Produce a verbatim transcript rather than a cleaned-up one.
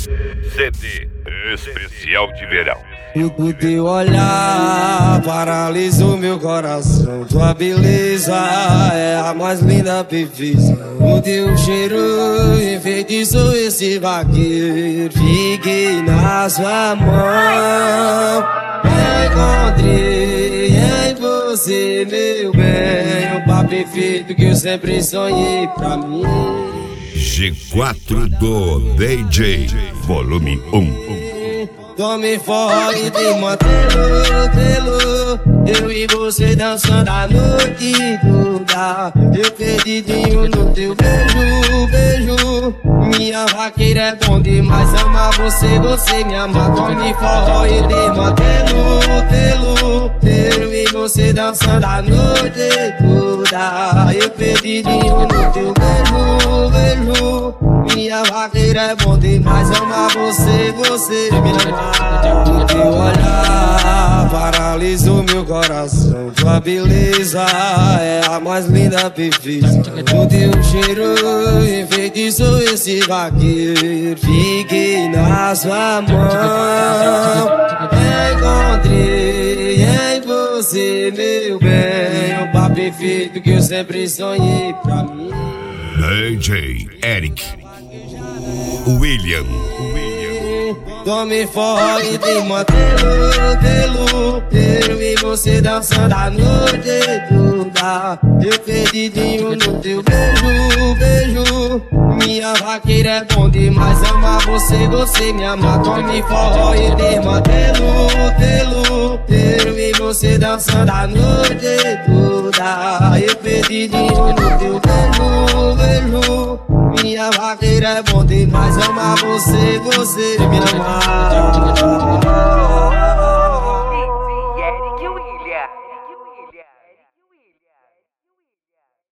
C D especial de verão. O teu olhar paralisou meu coração. Tua beleza é a mais linda perfeição. O teu cheiro enfeitiçou esse vaqueiro. Fiquei na sua mão, encontrei em você, meu bem, o par perfeito que eu sempre sonhei pra mim. G quatro do D J, volume um. Tome forte e mantê-lo, tê-lo. Eu e você dançando a noite toda. Eu perdidinho no teu beijo, beijo. Minha vaqueira é bom demais, amar você, você me ama. Tome forte e mantê-lo, tê-lo. Eu e você dançando a noite toda. Eu perdidinho no teu beijo, beijo. Minha vaqueira é bom demais, amar você, você me ama. O teu olhar paralisou meu coração. Tua beleza é a mais linda perfeição. O teu cheiro enfeitiçou esse vaqueiro. Fiquei na sua mão, encontrei em você, meu bem, o par perfeito que eu sempre sonhei pra mim. D J Eric William. Tome forte e mantê-lo, tê-lo. Eu e você dançando a noite toda. Eu perdidinho no teu beijo, beijo. Minha vaqueira é bom demais, amar você, você me ama. Tome forte e mantê-lo, tê-lo. Eu e você dançando a noite toda. Eu perdidinho no teu beijo, beijo. Minha vaqueira é bom demais, amar você, você me ama.